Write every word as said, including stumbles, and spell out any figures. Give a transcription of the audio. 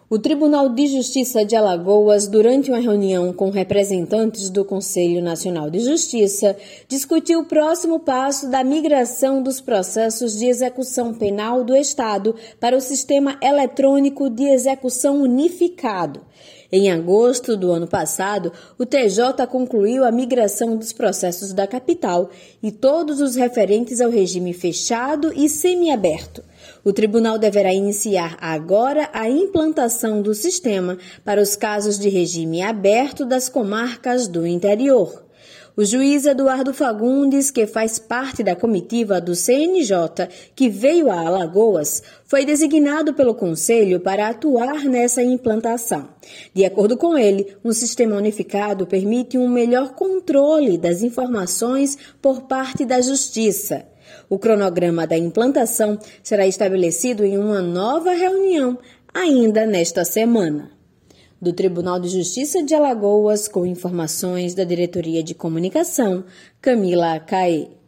O Tribunal de Justiça de Alagoas, durante uma reunião com representantes do Conselho Nacional de Justiça, discutiu o próximo passo da migração dos processos de execução penal do Estado para o Sistema Eletrônico de Execução Unificado. Em agosto do ano passado, o T J concluiu a migração dos processos da capital e todos os referentes ao regime fechado e semiaberto. O tribunal deverá iniciar agora a implantação do sistema para os casos de regime aberto das comarcas do interior. O juiz Eduardo Fagundes, que faz parte da comitiva do C N J, que veio a Alagoas, foi designado pelo Conselho para atuar nessa implantação. De acordo com ele, um sistema unificado permite um melhor controle das informações por parte da Justiça. O cronograma da implantação será estabelecido em uma nova reunião ainda nesta semana. Do Tribunal de Justiça de Alagoas, com informações da Diretoria de Comunicação, Camila Caê.